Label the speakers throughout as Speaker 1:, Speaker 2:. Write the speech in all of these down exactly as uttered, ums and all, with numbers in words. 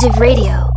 Speaker 1: Alternative Radio.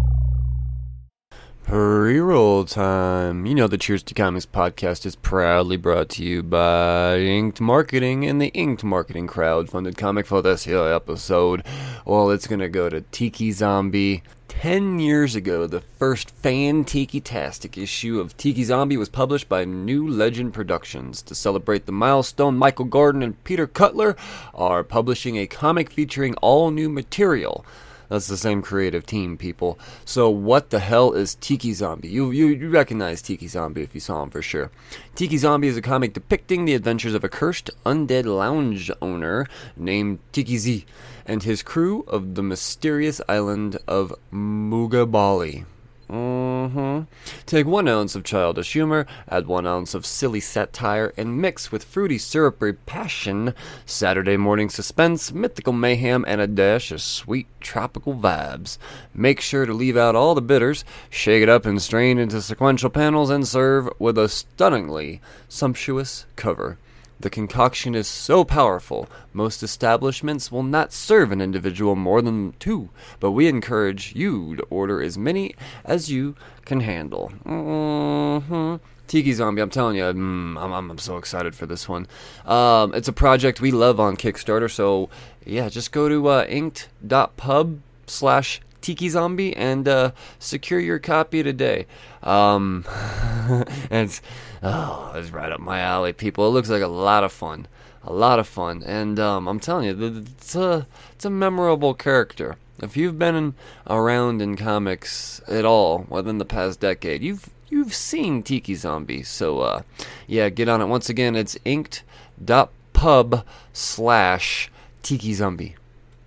Speaker 2: Pre-roll time. You know the Cheers to Comics podcast is proudly brought to you by Inked Marketing and the Inked Marketing crowd-funded comic for this here episode. Well, it's going to go to Tiki Zombie. Ten years ago, the first fan-tiki-tastic issue of Tiki Zombie was published by New Legend Productions. To celebrate the milestone, Michael Gordon and Peter Cutler are publishing a comic featuring all new material. That's the same creative team, people. So what the hell is Tiki Zombie? You, you you recognize Tiki Zombie if you saw him for sure. Tiki Zombie is a comic depicting the adventures of a cursed undead lounge owner named Tiki Z and his crew of the mysterious island of Mugabali. Mm-hmm. Take one ounce of childish humor, add one ounce of silly satire, and mix with fruity syrupy passion, Saturday morning suspense, mythical mayhem, and a dash of sweet tropical vibes. Make sure to leave out all the bitters, shake it up and strain into sequential panels, and serve with a stunningly sumptuous cover. The concoction is so powerful, most establishments will not serve an individual more than two, but we encourage you to order as many as you can handle. Mm-hmm. Tiki Zombie, I'm telling you, mm, I'm, I'm, I'm so excited for this one. Um, it's a project we love on Kickstarter, so yeah, just go to uh, inked.pub slash Tiki Zombie and uh, secure your copy today. Um, and it's, oh, it's right up my alley, people. It looks like a lot of fun, a lot of fun, and um, I'm telling you, it's a it's a memorable character. If you've been in, around in comics at all within the past decade, you've you've seen Tiki Zombie. So uh, yeah, get on it. Once again, it's inked.pub slash Tiki Zombie.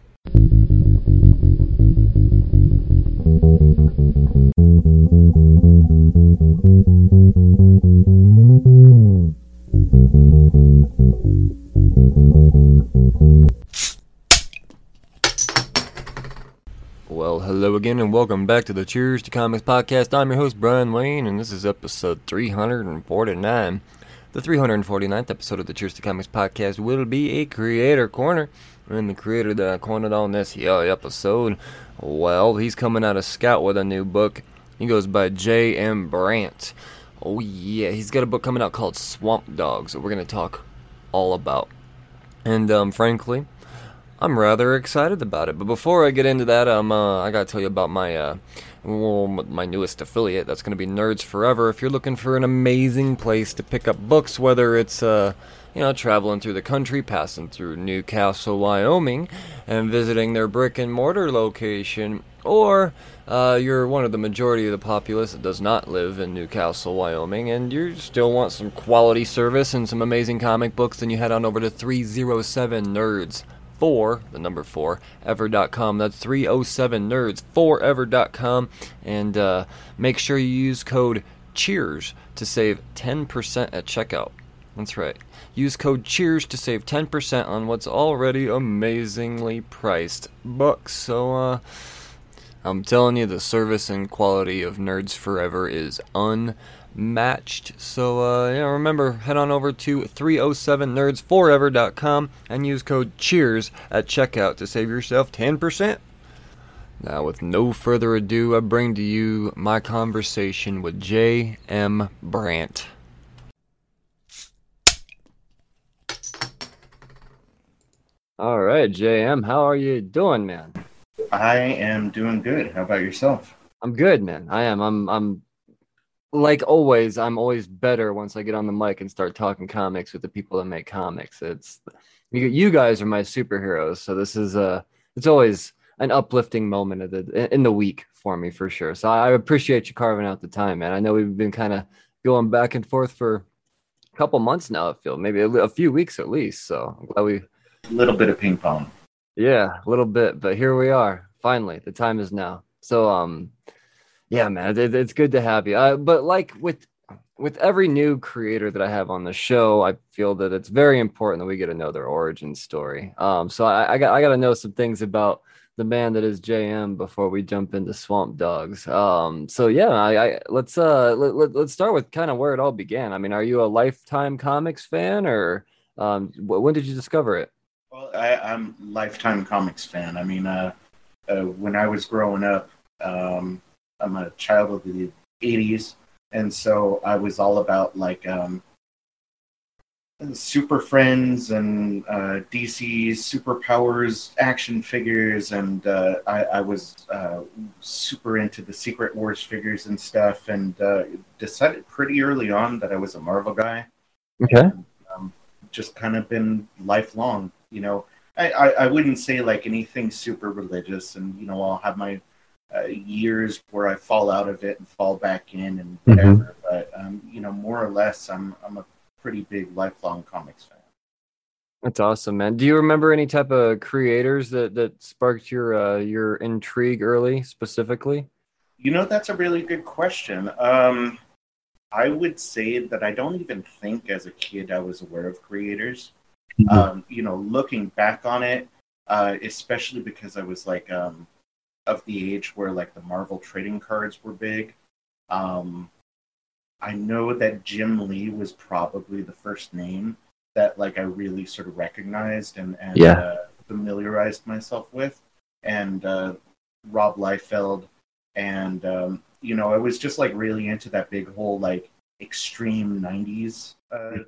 Speaker 2: Well, hello again, and welcome back to the Cheers to Comics podcast. I'm your host, Brian Wayne, and this is episode three forty-nine. The three hundred forty-ninth episode of the Cheers to Comics podcast will be a creator corner, and the creator that I cornered on this here episode, well, he's coming out of Scout with a new book. He goes by J M Brandt. Oh yeah, he's got a book coming out called Swamp Dogs that we're going to talk all about. And um, frankly, I'm rather excited about it. But before I get into that, um, uh, I gotta tell you about my, uh, well, my newest affiliate. That's gonna be Nerds Forever. If you're looking for an amazing place to pick up books, whether it's, uh, you know, traveling through the country, passing through Newcastle, Wyoming, and visiting their brick and mortar location, or uh, you're one of the majority of the populace that does not live in Newcastle, Wyoming, and you still want some quality service and some amazing comic books, then you head on over to three oh seven nerds. Four, the number four, ever dot com. That's three oh seven nerds, four ever dot com. And uh, make sure you use code CHEERS to save ten percent at checkout. That's right. Use code CHEERS to save ten percent on what's already amazingly priced books. So, uh, I'm telling you, the service and quality of Nerds Forever is unmatched. So, uh, yeah, remember, head on over to three oh seven nerds four ever dot com and use code CHEERS at checkout to save yourself ten percent. Now, with no further ado, I bring to you my conversation with J M Brandt. All right, J M, how are you doing, man?
Speaker 3: I am doing good. How about yourself?
Speaker 2: I'm good, man. I am. I'm. I'm. Like always, I'm always better once I get on the mic and start talking comics with the people that make comics. It's you, you guys are my superheroes, so this is uh it's always an uplifting moment of the in the week for me for sure. So I appreciate you carving out the time, man. I know we've been kind of going back and forth for a couple months now. I feel maybe a, a few weeks at least. So I'm glad we
Speaker 3: a little bit of ping pong.
Speaker 2: Yeah, a little bit, but here we are. Finally, the time is now. So um. Yeah, man, it, it's good to have you. Uh, but like with with every new creator that I have on the show, I feel that it's very important that we get to know their origin story. Um, so I, I got I got to know some things about the man that is J M before we jump into Swamp Dogs. Um, so yeah, I, I let's uh let, let, let's start with kind of where it all began. I mean, are you a Lifetime Comics fan, or um, when did you discover it?
Speaker 3: Well, I, I'm Lifetime Comics fan. I mean, uh, uh, when I was growing up, um, I'm a child of the eighties, and so I was all about like um, Super Friends and uh, D C's Superpowers action figures, and uh, I, I was uh, super into the Secret Wars figures and stuff, and uh, decided pretty early on that I was a Marvel guy.
Speaker 2: Okay.
Speaker 3: And, um, just kind of been lifelong, you know. I, I, I wouldn't say like anything super religious, and you know, I'll have my uh, years where I fall out of it and fall back in and whatever. Mm-hmm. But um, you know, more or less, I'm I'm a pretty big lifelong comics fan.
Speaker 2: That's awesome, man. Do you remember any type of creators that that sparked your uh, your intrigue early, specifically?
Speaker 3: You know, that's a really good question. Um, I would say that I don't even think as a kid I was aware of creators. Mm-hmm. Um, you know, looking back on it, uh, especially because I was like um, of the age where like the Marvel trading cards were big. Um, I know that Jim Lee was probably the first name that like I really sort of recognized and, and yeah. uh, familiarized myself with, and uh, Rob Liefeld, and um, you know, I was just like really into that big whole like extreme nineties, uh,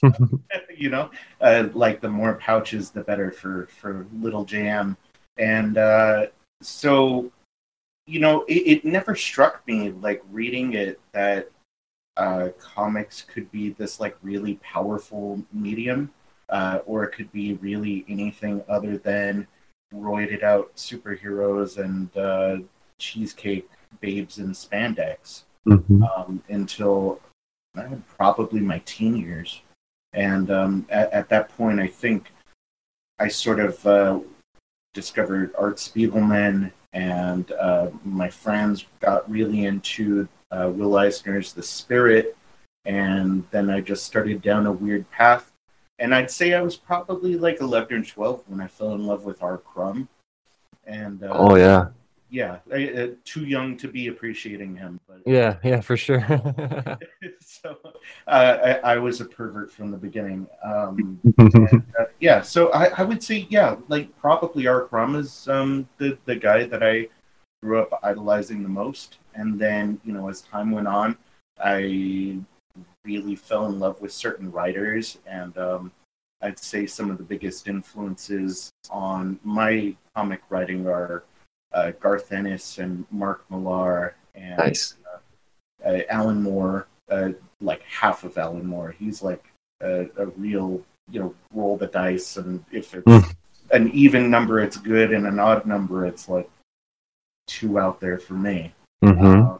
Speaker 3: you know, uh, like the more pouches the better for for Little J M, and uh, so you know, it, it never struck me like reading it that uh, comics could be this like really powerful medium, uh, or it could be really anything other than roided out superheroes and uh, cheesecake babes in spandex, mm-hmm. um, until uh, probably my teen years. And um, at, at that point, I think I sort of uh, discovered Art Spiegelman, and uh, my friends got really into uh, Will Eisner's The Spirit, and then I just started down a weird path. And I'd say I was probably like eleven or twelve when I fell in love with R. Crumb. And uh,
Speaker 2: oh yeah,
Speaker 3: yeah, I, uh, too young to be appreciating him. But
Speaker 2: yeah, yeah, for sure.
Speaker 3: so uh, I, I was a pervert from the beginning. Um, and, uh, yeah, so I, I would say, yeah, like probably R. Crumb is um, the the guy that I grew up idolizing the most. And then, you know, as time went on, I really fell in love with certain writers, and um, I'd say some of the biggest influences on my comic writing are uh, Garth Ennis and Mark Millar and
Speaker 2: nice.
Speaker 3: uh, uh, Alan Moore, uh, like half of Alan Moore. He's like a, a real, you know, roll the dice, and if it's mm. an even number, it's good, and an odd number, it's like too out there for me.
Speaker 2: Mm-hmm.
Speaker 3: Um,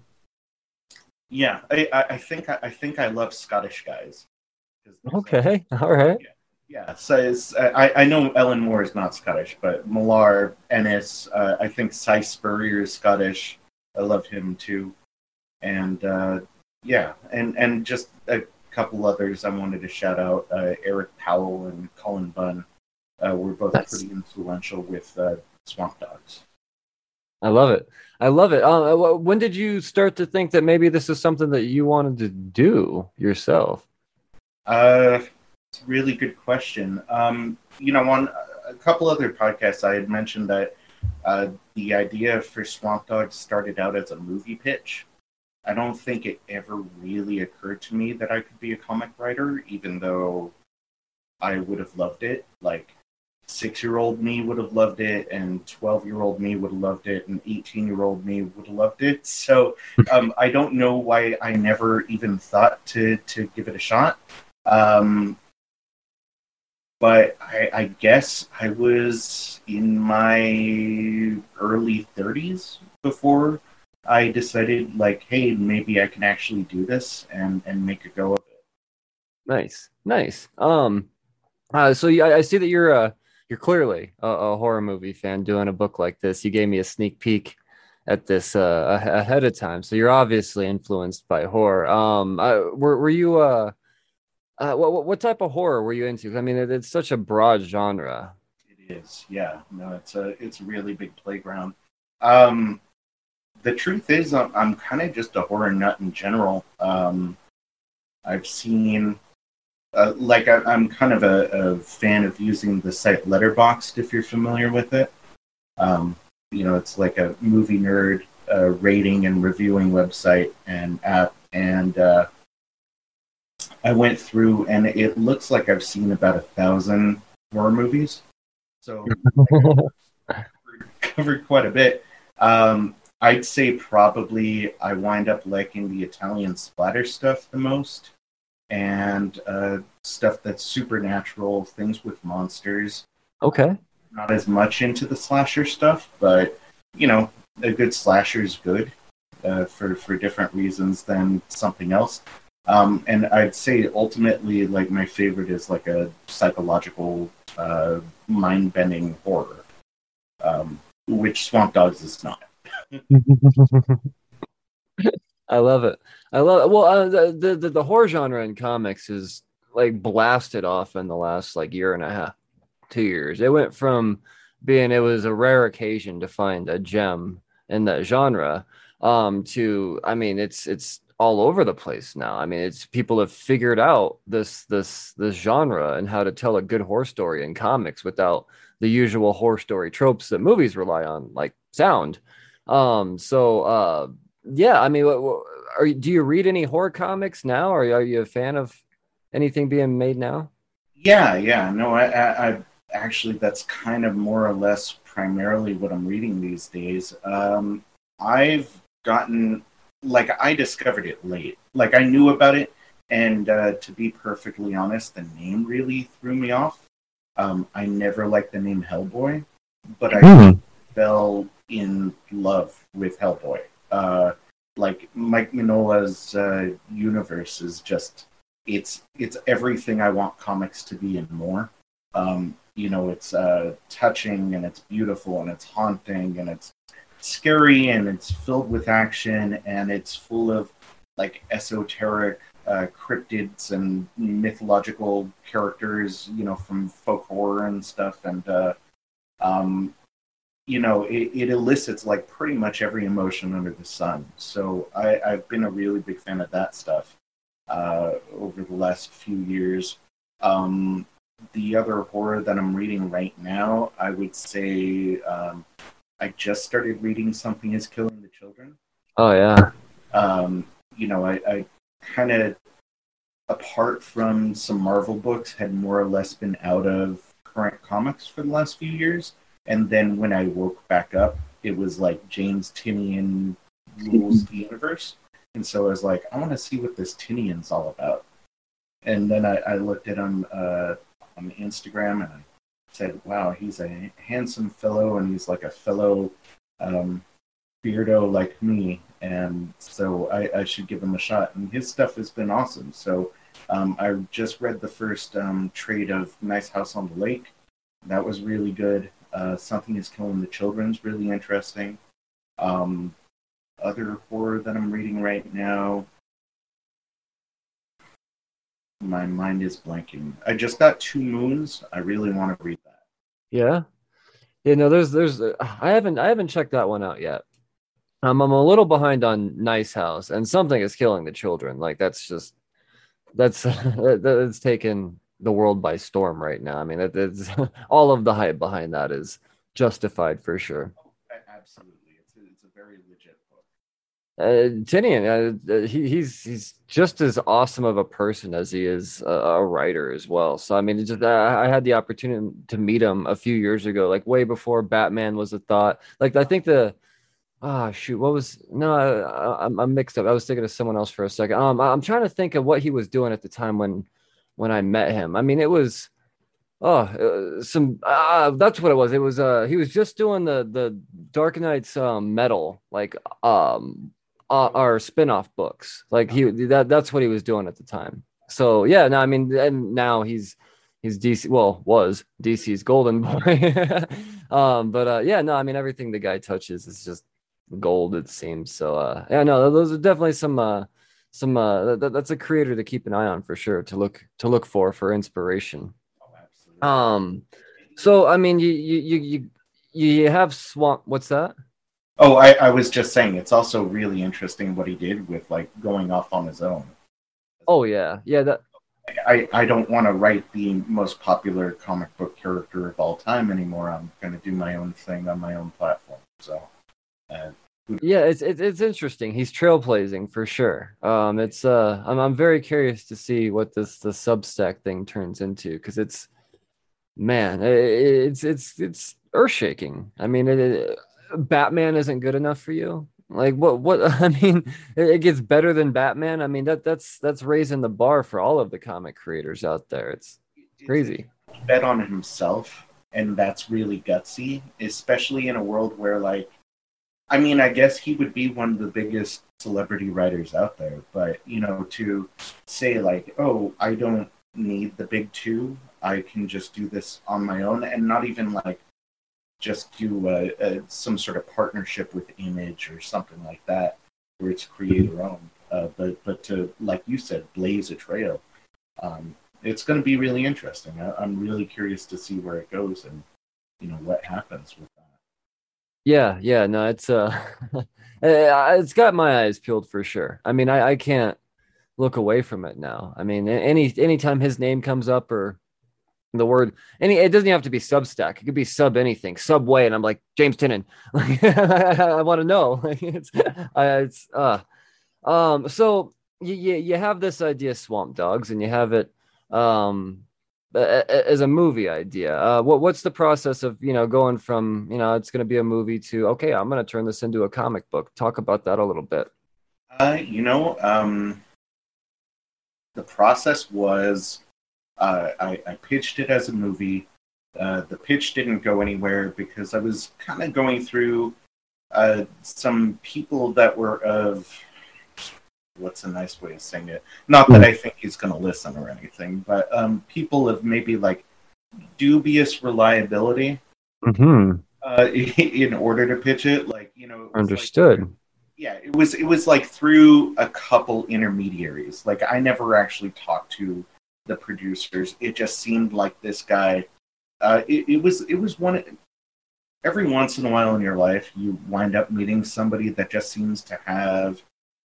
Speaker 3: yeah, I, I, I think I, I think I love Scottish guys.
Speaker 2: Okay, like, all right.
Speaker 3: Yeah, yeah. So it's, I I know Ellen Moore is not Scottish, but Millar, Ennis, uh, I think Cy Spurrier is Scottish. I love him too, and uh, yeah, and and just a couple others I wanted to shout out. Uh, Eric Powell and Colin Bunn uh, were both That's... pretty influential with uh, Swamp Dogs.
Speaker 2: I love it. I love it. Uh, when did you start to think that maybe this is something that you wanted to do yourself?
Speaker 3: Uh, it's a really good question. Um, you know, on a couple other podcasts, I had mentioned that uh, the idea for Swamp Dogs started out as a movie pitch. I don't think it ever really occurred to me that I could be a comic writer, even though I would have loved it. Like, six-year-old me would have loved it, and twelve-year-old me would have loved it, and eighteen-year-old me would have loved it. So um, I don't know why I never even thought to, to give it a shot. Um, but I, I guess I was in my early thirties before I decided, like, hey, maybe I can actually do this and, and make a go of it.
Speaker 2: Nice, nice. Um, uh, so yeah, I see that you're uh, you're clearly a, a horror movie fan doing a book like this. You gave me a sneak peek at this uh, ahead of time, so you're obviously influenced by horror. Um, uh, were were you uh, uh what what type of horror were you into? I mean, it, it's such a broad genre.
Speaker 3: It is, yeah. No, it's a it's a really big playground. Um, the truth is, I'm, I'm kind of just a horror nut in general. Um, I've seen. Uh, like I, I'm kind of a, a fan of using the site Letterboxd, if you're familiar with it. Um, you know, it's like a movie nerd uh, rating and reviewing website and app. And uh, I went through, and it looks like I've seen about a thousand horror movies. So I covered, covered quite a bit. Um, I'd say probably I wind up liking the Italian splatter stuff the most, and uh, stuff that's supernatural, things with monsters.
Speaker 2: Okay.
Speaker 3: Not as much into the slasher stuff, but you know, a good slasher is good uh, for for different reasons than something else. Um, and I'd say ultimately, like my favorite is like a psychological, uh, mind-bending horror, um, which Swamp Dogs is not.
Speaker 2: I love it. I love it. Well, uh, the, the the horror genre in comics is like blasted off in the last like year and a half, two years. It went from being it was a rare occasion to find a gem in that genre, um, to I mean, it's it's all over the place now. I mean, it's people have figured out this this this genre and how to tell a good horror story in comics without the usual horror story tropes that movies rely on, like sound. Um, so uh, yeah, I mean, what, what, are you, do you read any horror comics now? Or are you a fan of anything being made now?
Speaker 3: Yeah, yeah. No, I, I, I actually that's kind of more or less primarily what I'm reading these days. Um, I've gotten like I discovered it late. Like I knew about it, and uh, to be perfectly honest, the name really threw me off. Um, I never liked the name Hellboy, but I
Speaker 2: Mm.
Speaker 3: fell in love with Hellboy. Uh, like Mike Mignola's uh, universe is just it's it's everything I want comics to be and more. Um, you know, it's uh, touching and it's beautiful and it's haunting and it's scary and it's filled with action and it's full of like esoteric uh, cryptids and mythological characters, you know, from folk horror and stuff. And uh, um, you know, it, it elicits like pretty much every emotion under the sun. So I, I've been a really big fan of that stuff uh, over the last few years. Um, the other horror that I'm reading right now, I would say um, I just started reading Something is Killing the Children.
Speaker 2: Oh yeah.
Speaker 3: Um, you know, I, I kind of, apart from some Marvel books, had more or less been out of current comics for the last few years. And then when I woke back up, it was like James Tinian rules the universe. And so I was like, I want to see what this Tinian's all about. And then I, I looked at him uh, on Instagram and I said, wow, he's a handsome fellow and he's like a fellow um, beardo like me. And so I, I should give him a shot. And his stuff has been awesome. So um, I just read the first um, trade of Nice House on the Lake. That was really good. Uh, Something is Killing the Children's really interesting. Um, other horror that I'm reading right now, my mind is blanking. I just got Two Moons. I really want to read that.
Speaker 2: Yeah. Yeah, no, there's there's uh, I haven't I haven't checked that one out yet. Um, I'm a little behind on Nice House, and Something is Killing the Children. Like that's just that's that, that's taken the world by storm right now. I mean, it, it's all of the hype behind that is justified for sure.
Speaker 3: Absolutely, it's a, it's a very legit book.
Speaker 2: Uh, Tinian, uh, he, he's he's just as awesome of a person as he is a, a writer as well. So I mean, it just I, I had the opportunity to meet him a few years ago, like way before Batman was a thought. Like I think the ah shoot, what was no, I, I'm I'm mixed up. I was thinking of someone else for a second. Um, I'm trying to think of what he was doing at the time when when I met him. I mean, it was. Oh, uh, some uh, that's what it was. It was uh he was just doing the the Dark Knight's um metal like um uh, our spin-off books. Like he that that's what he was doing at the time. So yeah, no, I mean and now he's he's D C well was D C's golden boy. um but uh yeah, no, I mean everything the guy touches is just gold it seems. So uh yeah, no, those are definitely some uh some uh that, that's a creator to keep an eye on for sure to look to look for for inspiration. Um, so I mean, you you you you you have Swamp. What's that?
Speaker 3: Oh, I, I was just saying, it's also really interesting what he did with like going off on his own.
Speaker 2: Oh yeah, yeah. That
Speaker 3: I, I don't want to write the most popular comic book character of all time anymore. I'm going to do my own thing on my own platform. So, uh,
Speaker 2: yeah, it's, it's it's interesting. He's trailblazing for sure. Um, it's uh, I'm I'm very curious to see what this the Substack thing turns into because it's man, it, it's it's it's earth shaking. I mean, it, it, Batman isn't good enough for you. Like what what I mean, it, it gets better than Batman. I mean that that's that's raising the bar for all of the comic creators out there. It's
Speaker 3: it's a
Speaker 2: crazy.
Speaker 3: bet on himself, and that's really gutsy, especially in a world where, like, I mean, I guess he would be one of the biggest celebrity writers out there, but you know, to say like, "Oh, I don't need the big two. I can just do this on my own," and not even like just do a, a, some sort of partnership with Image or something like that, where it's creator owned. Uh, but but to, like you said, blaze a trail. Um, it's going to be really interesting. I, I'm really curious to see where it goes and you know what happens with that.
Speaker 2: Yeah, yeah, no, it's uh, it's got my eyes peeled for sure. I mean, I I can't look away from it now. I mean, any anytime his name comes up or the word any it doesn't have to be Substack. It could be sub anything, Subway, and I'm like James Tynion. Like I, want to know. Like it's I, it's uh um so you, you you have this idea Swamp Dogs and you have it um as a movie idea. Uh what what's the process of, you know, going from, you know, it's going to be a movie to okay, I'm going to turn this into a comic book. Talk about that a little bit.
Speaker 3: Uh, you know, um, the process was uh, I, I pitched it as a movie. Uh, the pitch didn't go anywhere because I was kind of going through uh, some people that were of what's a nice way of saying it? Not that I think he's going to listen or anything, but um, people of maybe like dubious reliability
Speaker 2: Mm-hmm.
Speaker 3: uh, in order to pitch it. Like, you know, it was
Speaker 2: Understood.
Speaker 3: like, yeah, it was it was like through a couple intermediaries. Like I never actually talked to the producers. It just seemed like this guy. Uh, it, it was it was one. Every once in a while in your life, you wind up meeting somebody that just seems to have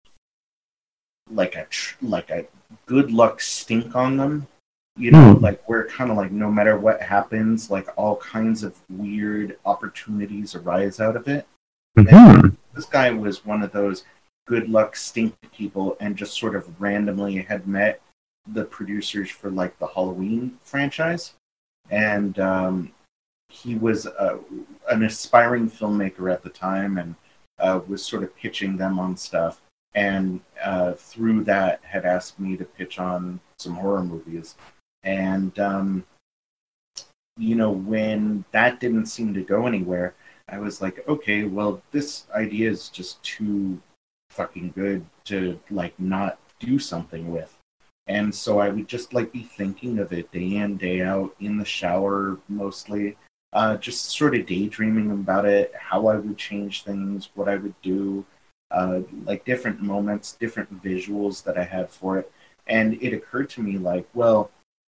Speaker 3: like a like a good luck stink on them. You know,
Speaker 2: Hmm.
Speaker 3: like where kind of like no matter what happens, like all kinds of weird opportunities arise out of it. And
Speaker 2: Mm-hmm.
Speaker 3: this guy was one of those good luck stink people and just sort of randomly had met the producers for like the Halloween franchise. And um, he was uh, an aspiring filmmaker at the time and uh, was sort of pitching them on stuff. And uh, through that, had asked me to pitch on some horror movies. And, um, you know, when that didn't seem to go anywhere, I was like, okay, well, this idea is just too fucking good to like not do something with. And so I would just like be thinking of it day in, day out, in the shower mostly, uh, just sort of daydreaming about it, how I would change things, what I would do, uh, like different moments, different visuals that I had for it. And it occurred to me like, well,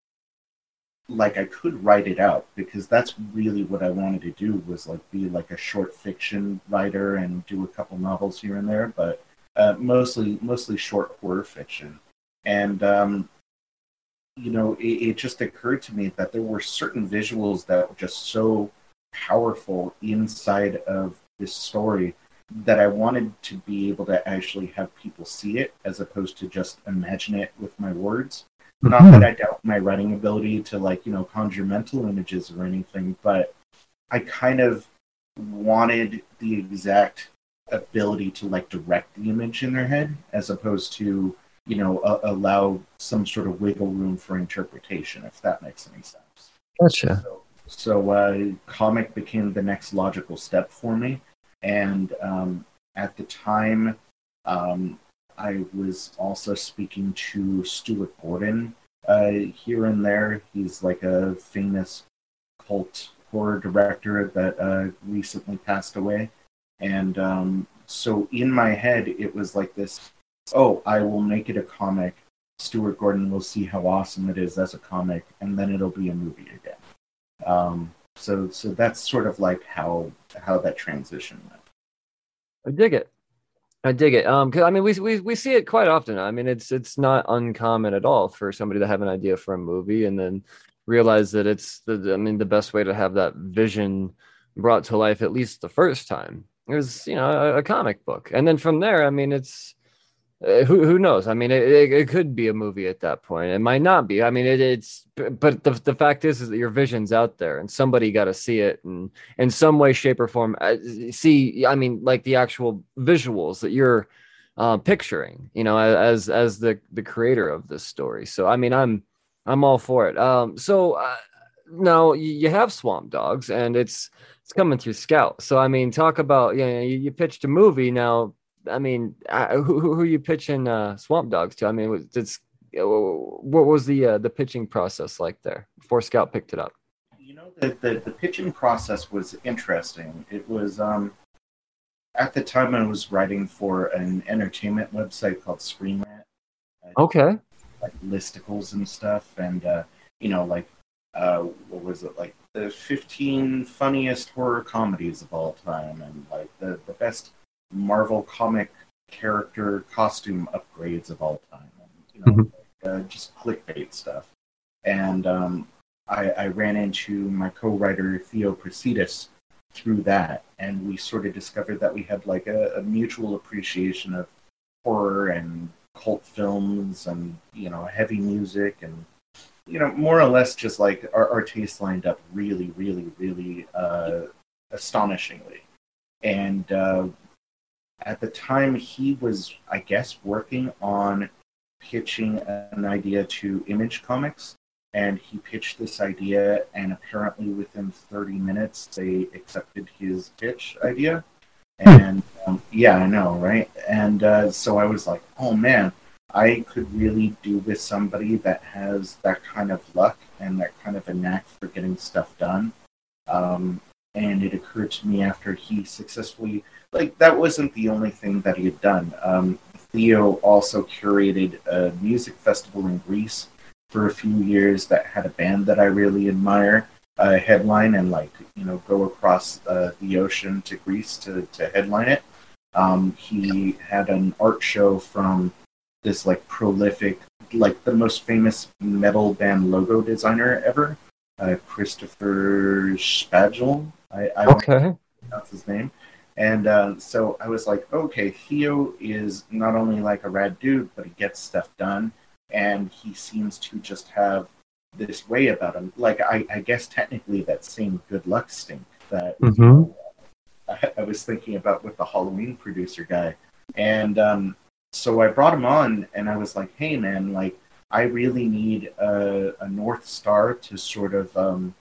Speaker 3: like I could write it out because that's really what I wanted to do was like be like a short fiction writer and do a couple novels here and there, but uh, mostly mostly short horror fiction. And um, you know, it, it just occurred to me that there were certain visuals that were just so powerful inside of this story that I wanted to be able to actually have people see it as opposed to just imagine it with my words. Not that I doubt my writing ability to like, you know, conjure mental images or anything, but I kind of wanted the exact ability to like direct the image in their head as opposed to, you know, uh, allow some sort of wiggle room for interpretation, if that makes any sense.
Speaker 2: Gotcha.
Speaker 3: So, so uh, comic became the next logical step for me. And um, at the time, um, I was also speaking to Stuart Gordon uh, here and there. He's like a famous cult horror director that uh, recently passed away. And um, so in my head, it was like this, oh, I will make it a comic. Stuart Gordon will see how awesome it is as a comic, and then it'll be a movie again. Um, so so that's sort of like how how that transition went.
Speaker 2: I dig it. I dig it. Um, because I mean, we we we see it quite often. I mean, it's it's not uncommon at all for somebody to have an idea for a movie and then realize that it's the I mean the best way to have that vision brought to life at least the first time it was, you know, a, a comic book. And then from there, I mean, it's uh, who who knows? I mean, it, it, it could be a movie at that point. It might not be. I mean, it, it's but the the fact is, is that your vision's out there, and somebody got to see it, and in some way, shape, or form, uh, see. I mean, like the actual visuals that you're uh, picturing, you know, as as the the creator of this story. So, I mean, I'm I'm all for it. Um, so uh, now you have Swamp Dogs, and it's it's coming through Scout. So, I mean, talk about, you know, you, you pitched a movie now. I mean, uh, who who are you pitching uh, Swamp Dogs to? I mean, was, it's uh, what was the uh, the pitching process like there before Scout picked it up?
Speaker 3: You know, the, the, the pitching process was interesting. It was, um, at the time I was writing for an entertainment website called Screen Rant. Uh,
Speaker 2: Okay.
Speaker 3: like listicles and stuff, and, uh, you know, like, uh, what was it, like the fifteen funniest horror comedies of all time, and like the, the best Marvel comic character costume upgrades of all time, and, you know,
Speaker 2: Mm-hmm.
Speaker 3: uh, just clickbait stuff. And um, I, I ran into my co-writer Theo Prasidis through that, and we sort of discovered that we had like a, a mutual appreciation of horror and cult films, and, you know, heavy music, and, you know, more or less just like our, our tastes lined up really, really, really uh, astonishingly. And uh, at the time, he was, I guess, working on pitching an idea to Image Comics, and he pitched this idea, and apparently within thirty minutes, they accepted his pitch idea. And um, yeah, I know, right? And uh, so I was like, oh man, I could really do with somebody that has that kind of luck and that kind of a knack for getting stuff done. Um, and it occurred to me after he successfully, like, that wasn't the only thing that he had done. Um, Theo also curated a music festival in Greece for a few years that had a band that I really admire uh, headline, and, like, you know, go across uh, the ocean to Greece to, to headline it. Um, he had an art show from this, like, prolific, like the most famous metal band logo designer ever, uh, Christopher Spagel. I, I don't
Speaker 2: Okay.
Speaker 3: know that's his name. And uh, so I was like, okay, Theo is not only like a rad dude, but he gets stuff done, and he seems to just have this way about him. Like, I, I guess technically that same good luck stink that, you
Speaker 2: Mm-hmm.
Speaker 3: know, I, I was thinking about with the Halloween producer guy. And um, so I brought him on, and I was like, hey, man, like, I really need a, a North Star to sort of um,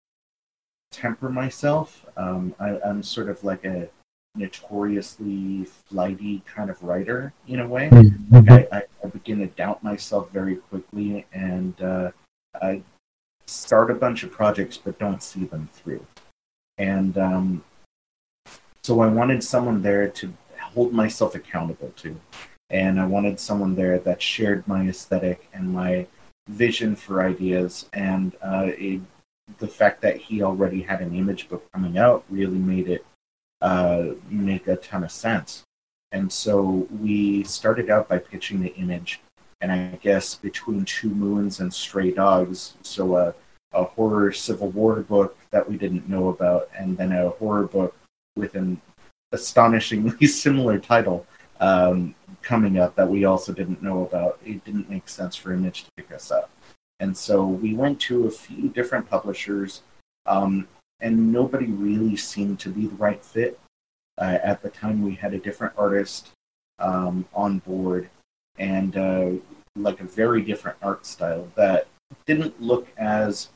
Speaker 3: temper myself. Um, I, I'm sort of like a notoriously flighty kind of writer in a way.
Speaker 2: Mm-hmm.
Speaker 3: Like I, I, I begin to doubt myself very quickly, and uh, I start a bunch of projects but don't see them through. And um, so I wanted someone there to hold myself accountable to. And I wanted someone there that shared my aesthetic and my vision for ideas. And uh, it, the fact that he already had an Image book coming out really made it uh, make a ton of sense. And so we started out by pitching the Image, and I guess between Two Moons and Stray Dogs, so a, a horror Civil War book that we didn't know about, and then a horror book with an astonishingly similar title um, coming up that we also didn't know about. It didn't make sense for Image to pick us up. And so we went to a few different publishers, um, and nobody really seemed to be the right fit. Uh, at the time, we had a different artist um, on board, and uh, like a very different art style that didn't look as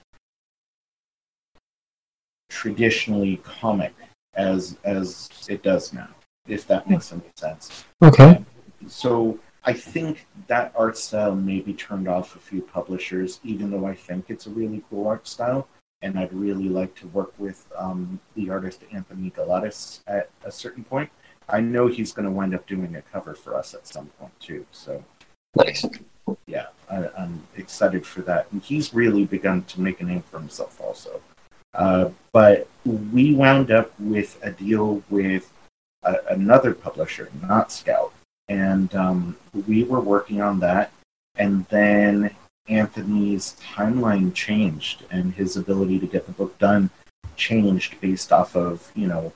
Speaker 3: traditionally comic as as it does now, if that makes any sense.
Speaker 2: Okay.
Speaker 3: Um, so I think that art style maybe turned off a few publishers, even though I think it's a really cool art style. And I'd really like to work with um, the artist Anthony Galatis at a certain point. I know he's going to wind up doing a cover for us at some point too. So
Speaker 2: Nice.
Speaker 3: yeah, I, I'm excited for that. And he's really begun to make a name for himself also. Uh, but we wound up with a deal with a, another publisher, not Scout. And um, we were working on that. And then Anthony's timeline changed, and his ability to get the book done changed based off of, you know,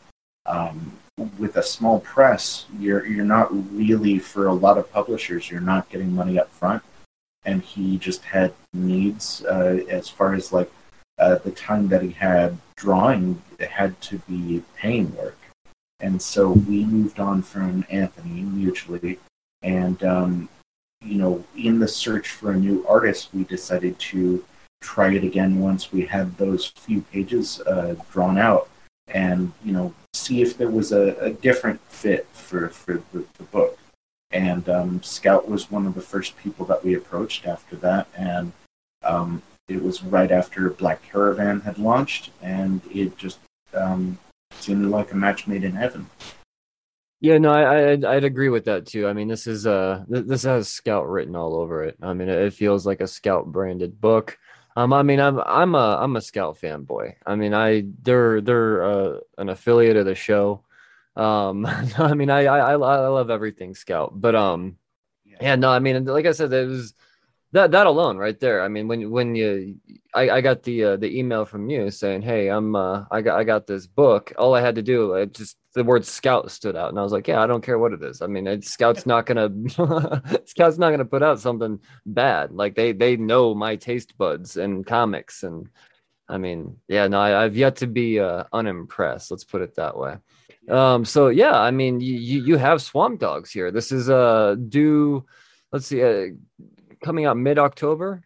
Speaker 3: Um, with a small press, you're you're not really, for a lot of publishers, you're not getting money up front, and he just had needs uh, as far as like uh, the time that he had drawing, it had to be paying work, and so we moved on from Anthony mutually, and um, you know, in the search for a new artist, we decided to try it again once we had those few pages uh, drawn out, and you know, see if there was a, a different fit for for the, the book. And um, Scout was one of the first people that we approached after that, and um, it was right after Black Caravan had launched, and it just um, seemed like a match made in heaven.
Speaker 2: Yeah, no, I, I'd, I'd agree with that too. I mean, this is uh, th- this has Scout written all over it. I mean, it feels like a Scout branded book. Um, I mean, I'm I'm a I'm a Scout fanboy. I mean, I they're they're uh, an affiliate of the show. Um, I mean, I, I I love everything Scout, but um,
Speaker 3: Yeah,
Speaker 2: yeah, no, I mean, like I said, it was that that alone right there. I mean, when when you I, I got the uh, the email from you saying, "Hey, I'm uh, I got I got this book." All I had to do, it just the word Scout stood out, and I was like, "Yeah, I don't care what it is. I mean, it, Scout's not gonna Scout's not gonna put out something bad. Like they they know my taste buds and comics, and I mean, yeah, no, I, I've yet to be uh, unimpressed. Let's put it that way.
Speaker 3: yeah.
Speaker 2: Um, so yeah, I mean, you you, you have Swamp Dogs here. This is uh due. Let's see, uh, coming out mid October.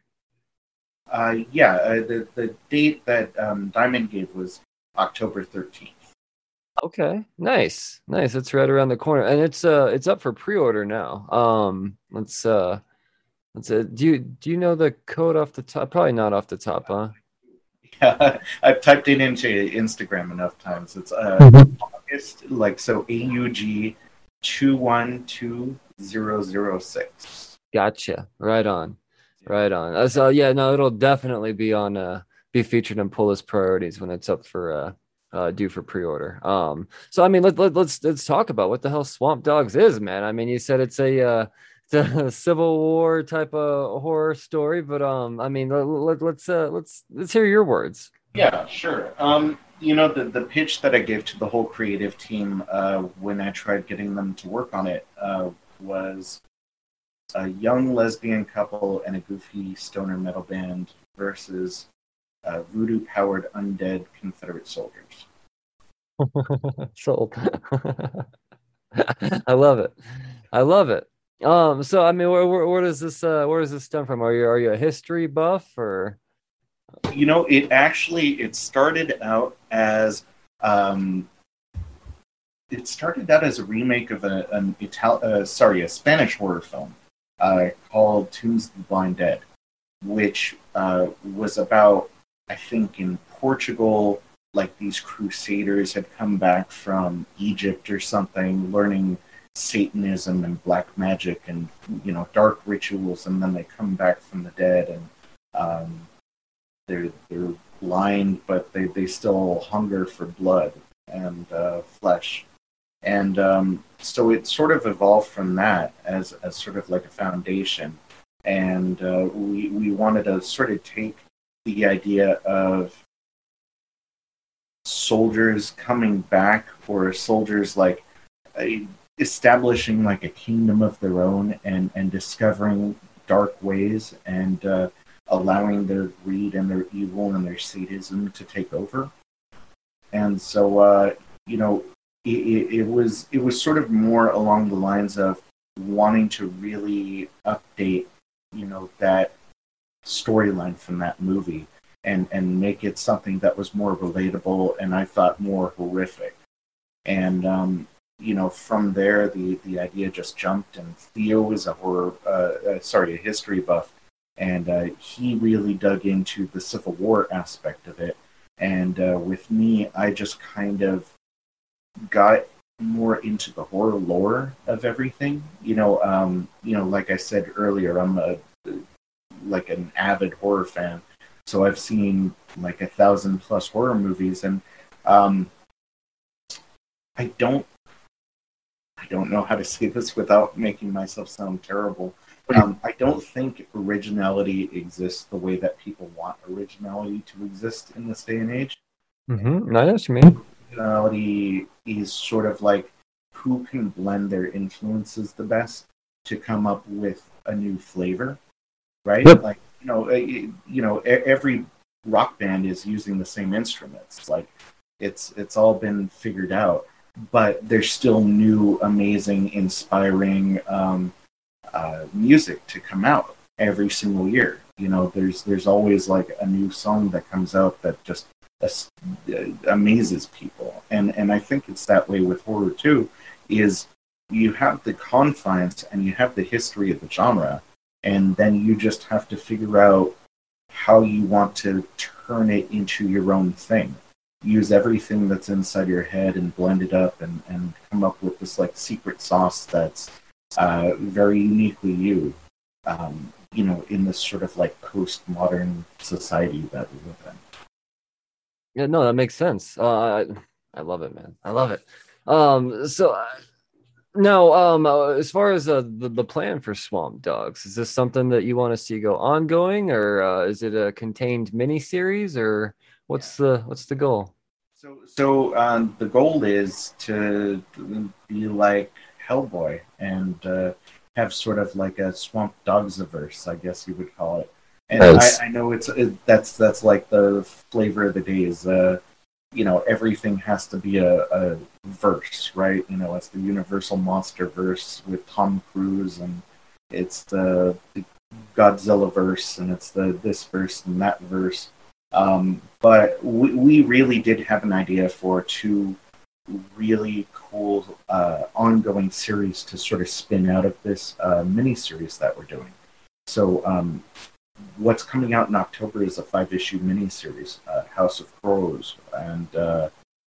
Speaker 3: Uh, yeah, uh, the the date that um, Diamond gave was October thirteenth.
Speaker 2: Okay, nice, nice. It's right around the corner, and it's uh, it's up for pre-order now. Um, let's uh, let's uh, do you do you know the code off the top? Probably not off the top, huh?
Speaker 3: Yeah, I've typed it into Instagram enough times. It's uh,
Speaker 2: Mhm.
Speaker 3: August, like so A U G two one two zero zero six.
Speaker 2: Gotcha. Right on, right on. Uh, so yeah, no, it'll definitely be on uh, be featured in Pull List priorities when it's up for uh, uh, due for pre-order. Um, so I mean, let, let let's let's talk about what the hell Swamp Dogs is, man. I mean, you said it's a uh, it's a Civil War type of horror story, but um, I mean, let, let, let's uh, let's let's hear your words.
Speaker 3: Yeah, sure. Um, you know, the the pitch that I gave to the whole creative team uh, when I tried getting them to work on it uh, was a young lesbian couple and a goofy stoner metal band versus uh, voodoo-powered undead Confederate soldiers.
Speaker 2: Sold. I love it. I love it. Um, so I mean, where, where, where does this uh where does this stem from? Are you are you a history buff or
Speaker 3: You know, it actually it started out as um, it started out as a remake of a, an Ital- uh, sorry, a Spanish horror film uh, called Tombs of the Blind Dead, which uh, was about, I think, in Portugal, like these crusaders had come back from Egypt or something, learning Satanism and black magic and you know dark rituals, and then they come back from the dead, and um, they're they're blind, but they, they still hunger for blood and uh, flesh. And um, so it sort of evolved from that as, as sort of like a foundation. And uh, we, we wanted to sort of take the idea of soldiers coming back, or soldiers like uh, establishing like a kingdom of their own, and, and discovering dark ways, and uh, allowing their greed and their evil and their sadism to take over. And so, uh, you know, it, it, it was it was sort of more along the lines of wanting to really update, you know, that storyline from that movie, and and make it something that was more relatable, and I thought more horrific. And um, you know, from there, the the idea just jumped. And Theo is a horror, uh, uh, sorry, a history buff, and uh, he really dug into the Civil War aspect of it. And uh, with me, I just kind of got more into the horror lore of everything. You know, um, you know, like I said earlier, I'm a like an avid horror fan, so I've seen like a thousand plus horror movies, and um, I don't, I don't know how to say this without making myself sound terrible. Um, I don't think originality exists the way that people want originality to exist in this day and age.
Speaker 2: mm-hmm. I know what you mean.
Speaker 3: originality is sort of like who can blend their influences the best to come up with a new flavor, right?
Speaker 2: Yep.
Speaker 3: Like you know, you know, every rock band is using the same instruments. Like it's it's all been figured out, but there's still new, amazing, inspiring um, uh, music to come out every single year. You know, there's there's always like a new song that comes out that just uh, amazes people, and and I think it's that way with horror too. Is you have the confines and you have the history of the genre, and then you just have to figure out how you want to turn it into your own thing. Use everything that's inside your head and blend it up and, and come up with this like secret sauce that's uh, very uniquely you. Um, you know, in this sort of like post-modern society that we live in.
Speaker 2: Yeah, no, that makes sense. Uh, I, I love it, man. I love it. Um, so uh, now, um, uh, as far as uh, the the plan for Swamp Dogs, is this something that you want to see go ongoing, or uh, is it a contained miniseries, or what's
Speaker 3: Yeah.
Speaker 2: the what's the goal?
Speaker 3: So, so um, the goal is to be like Hellboy and uh, have sort of like a Swamp Dogs-averse, I guess you would call it. And
Speaker 2: Nice.
Speaker 3: I, I know it's it, that's that's like the flavor of the days. Uh, you know, everything has to be a, a verse, right? You know, it's the Universal Monster verse with Tom Cruise, and it's the, the Godzilla verse, and it's the this verse and that verse. Um, but we, we really did have an idea for two really cool uh, ongoing series to sort of spin out of this uh, mini series that we're doing. So um, what's coming out in October is a five-issue miniseries, uh, House of Crows, and uh,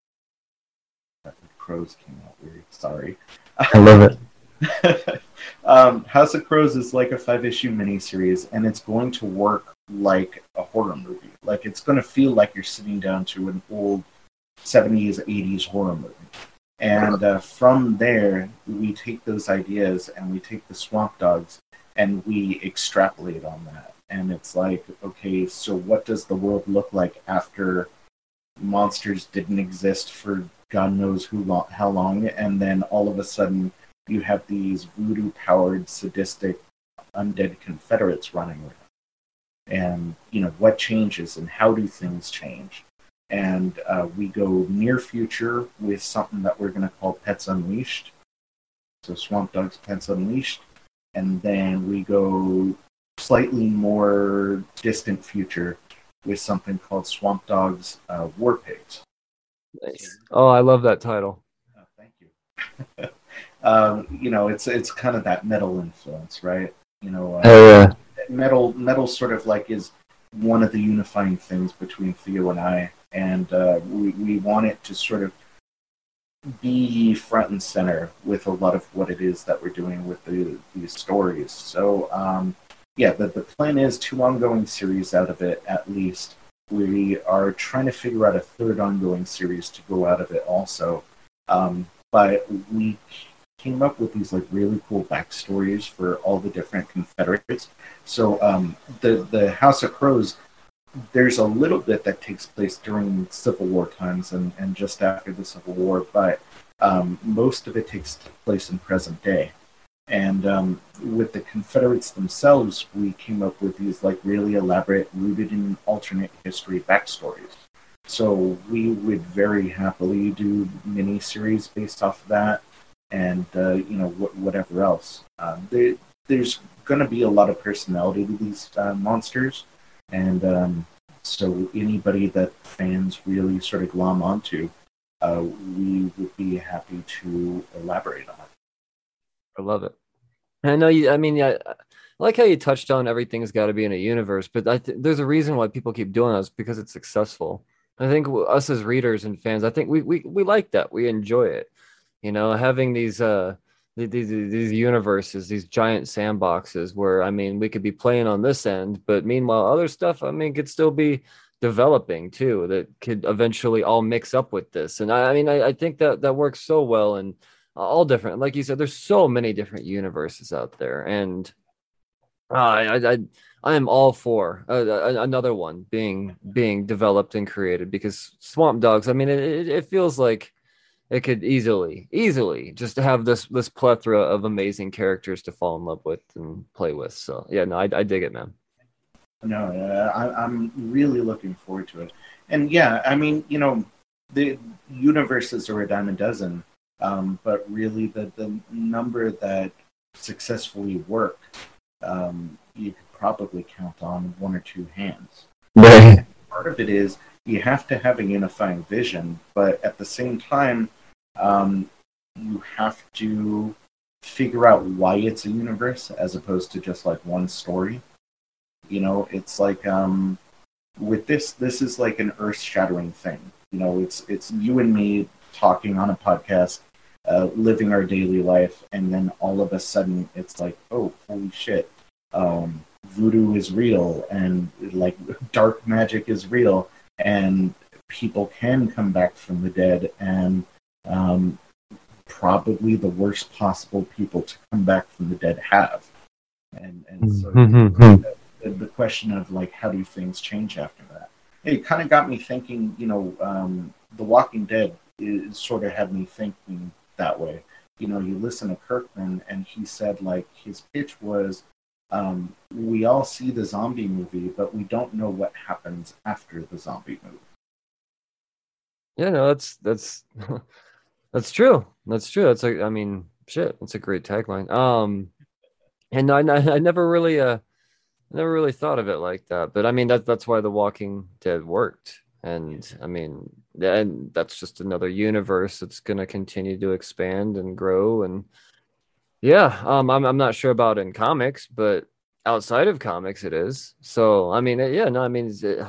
Speaker 3: Crows came out weird. Sorry.
Speaker 2: I love it.
Speaker 3: um, House of Crows is like a five-issue miniseries, and it's going to work like a horror movie. Like it's going to feel like you're sitting down to an old seventies, eighties horror movie. And uh, from there, we take those ideas and we take the Swamp Dogs and we extrapolate on that. And it's like, okay, so what does the world look like after monsters didn't exist for God knows who long, how long, and then all of a sudden you have these voodoo-powered, sadistic, undead Confederates running around. And, you know, what changes and how do things change? And uh, we go near future with something that we're going to call Pets Unleashed. So Swamp Dogs Pets Unleashed. And then we go slightly more distant future with something called Swamp Dogs uh, War Pigs.
Speaker 2: Nice. Oh, I love that title.
Speaker 3: Oh, thank you. um, you know, it's it's kind of that metal influence, right? You know, uh,
Speaker 2: Oh, yeah.
Speaker 3: metal metal sort of like is one of the unifying things between Theo and I, and uh, we we want it to sort of be front and center with a lot of what it is that we're doing with the these stories. So um, yeah, the the plan is two ongoing series out of it at least. We are trying to figure out a third ongoing series to go out of it also, um, but we came up with these like really cool backstories for all the different Confederates. So um, the the House of Crows, there's a little bit that takes place during Civil War times and, and just after the Civil War, but um, most of it takes place in present day. And um, with the Confederates themselves, we came up with these like really elaborate, rooted in alternate history backstories. So we would very happily do mini-series based off of that, and uh, you know wh- whatever else. Um, they, there's going to be a lot of personality to these uh, monsters, and um, so anybody that fans really sort of glom onto, uh, we would be happy to elaborate on it.
Speaker 2: I love it. I know you. I mean, yeah, I like how you touched on everything's got to be in a universe, but I th- there's a reason why people keep doing this because it's successful. I think w- us as readers and fans, I think we we we like that. We enjoy it. You know, having these uh th- these these universes, these giant sandboxes where I mean, we could be playing on this end, but meanwhile, other stuff, I mean, could still be developing too. That could eventually all mix up with this, and I, I mean, I, I think that that works so well and all different. Like you said, there's so many different universes out there, and Uh, I, I I am all for uh, another one being being developed and created because Swamp Dogs. I mean, it, it, it feels like it could easily, easily just have this this plethora of amazing characters to fall in love with and play with. So yeah, no, I, I dig it, man.
Speaker 3: No, uh, I, I'm really looking forward to it. And yeah, I mean, you know, the universes are a dime a dozen, um, but really the, the number that successfully work, um, you could probably count on one or two hands.
Speaker 2: Right.
Speaker 3: Part of it is you have to have a unifying vision, but at the same time, um, you have to figure out why it's a universe as opposed to just like one story. You know, it's like um, with this, this is like an earth-shattering thing. You know, it's it's you and me talking on a podcast, uh, living our daily life, and then all of a sudden, it's like, oh, holy shit, um, voodoo is real, and like dark magic is real, and people can come back from the dead, and um, probably the worst possible people to come back from the dead have, and and so the, the question of like how do things change after that? It kind of got me thinking. You know, um, The Walking Dead is sort of had me thinking that way. You know, you listen to Kirkman, and he said like his pitch was, um, we all see the zombie movie, but we don't know what happens after the zombie movie.
Speaker 2: Yeah, no, that's that's that's true. That's true. That's like, I mean, shit, that's a great tagline. Um, and I, I, I never really uh never really thought of it like that. But I mean, that that's why The Walking Dead worked. And I mean, and that's just another universe that's gonna continue to expand and grow. And yeah, um, I'm I'm not sure about in comics, but outside of comics, it is. So I mean, yeah, no, I mean, it's, it,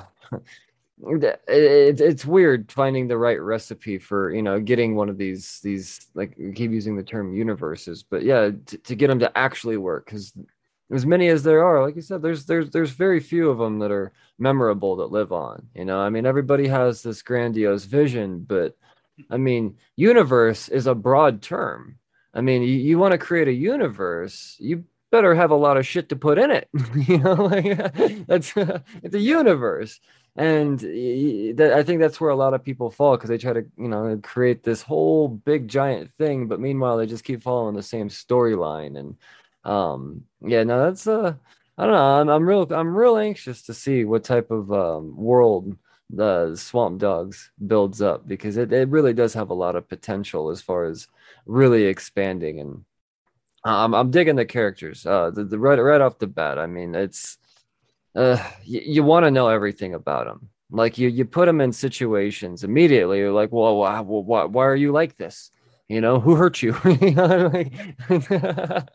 Speaker 2: it, it's weird finding the right recipe for, you know, getting one of these these like we keep using the term universes, but yeah, to, to get them to actually work because as many as there are, like you said, there's there's there's very few of them that are memorable that live on. You know, I mean, everybody has this grandiose vision, but I mean, universe is a broad term. I mean, you, you want to create a universe, you better have a lot of shit to put in it. You know, like that's it's a universe. And that, I think that's where a lot of people fall because they try to, you know, create this whole big giant thing, but meanwhile they just keep following the same storyline. And um, yeah, no, that's uh, I don't know. I'm, I'm real, I'm real anxious to see what type of um, world the Swamp Dogs builds up because it, it really does have a lot of potential as far as really expanding. And I'm I'm digging the characters. Uh, the, the right right off the bat. I mean, it's uh, you, you want to know everything about them. Like you, you put them in situations immediately. You're like, well, why, why, why are you like this? You know, who hurt you? You know, like, it,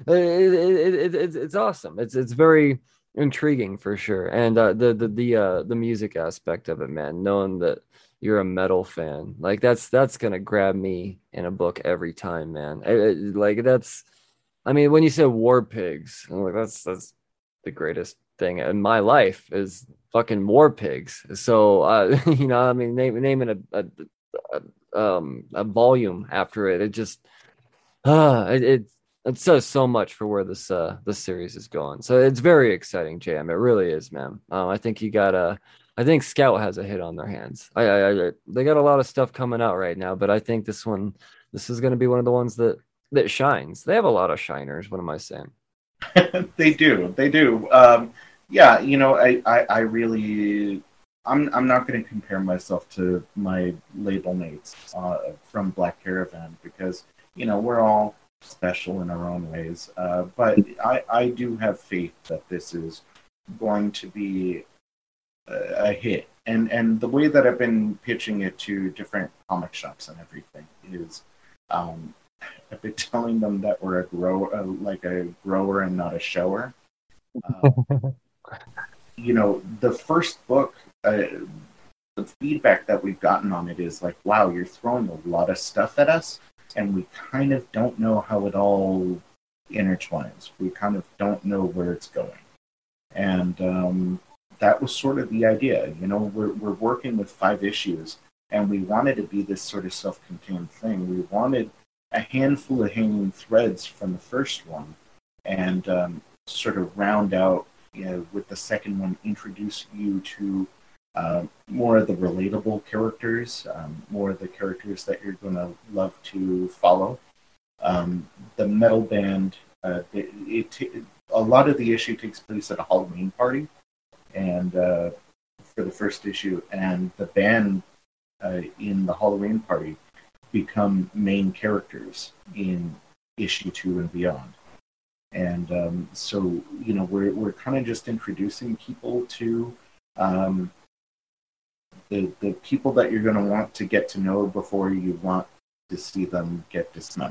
Speaker 2: it, it, it's it's awesome. It's it's very intriguing for sure. And uh, the the the uh, the music aspect of it, man, knowing that you're a metal fan, like that's that's gonna grab me in a book every time, man. It- it- like that's, I mean, when you said War Pigs, I'm like that's that's the greatest thing in my life is fucking War Pigs. So, uh, you know, I mean, name, naming a, a, a um a volume after it, it just uh it, it it says so much for where this uh this series is going. So it's very exciting, J M. It really is, man. Um, I think you got a, I think Scout has a hit on their hands. I, I, I they got a lot of stuff coming out right now, but I think this one, this is going to be one of the ones that that shines. They have a lot of shiners. What am I saying?
Speaker 3: They do, they do. Um, yeah, you know, I, I, I really, I'm, I'm not going to compare myself to my label mates uh, from Black Caravan because you know we're all special in our own ways. Uh, but I, I do have faith that this is going to be a, a hit, and and the way that I've been pitching it to different comic shops and everything is. Um, I've been telling them that we're a grow, uh, like a grower and not a shower. Uh, you know, the first book, uh, the feedback that we've gotten on it is like, wow, you're throwing a lot of stuff at us, and we kind of don't know how it all intertwines. We kind of don't know where it's going. And um, that was sort of the idea. You know, we're, we're working with five issues, and we wanted to be this sort of self-contained thing. We wanted a handful of hanging threads from the first one, and um, sort of round out, you know, with the second one, introduce you to uh, more of the relatable characters, um, more of the characters that you're going to love to follow. Um, the metal band, uh, it, it, it, a lot of the issue takes place at a Halloween party, and uh, for the first issue, and the band uh, in the Halloween party become main characters in issue two and beyond. And um, so, you know, we're we're kind of just introducing people to um, the the people that you're going to want to get to know before you want to see them get dismembered.